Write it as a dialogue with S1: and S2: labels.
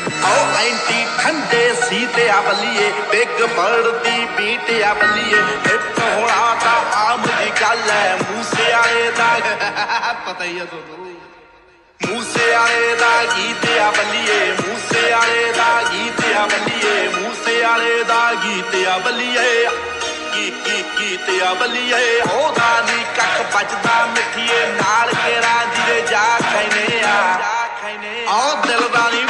S1: ओ एंटी ठंडे सीते आ बलिए बिग बर्ड दी बीट आ बलिए हिट होना ता आम दी गल है मूसे आले दा पता ही है मूसे आले दा गीत आ बलिए मूसे आले दा गीत आ बलिए मूसे आले दा गीत आ बलिए गीत आ बलिए ओदा नी कख बजदा मिठिए नाल केरा जिरे जा खैने आ दिल दा नी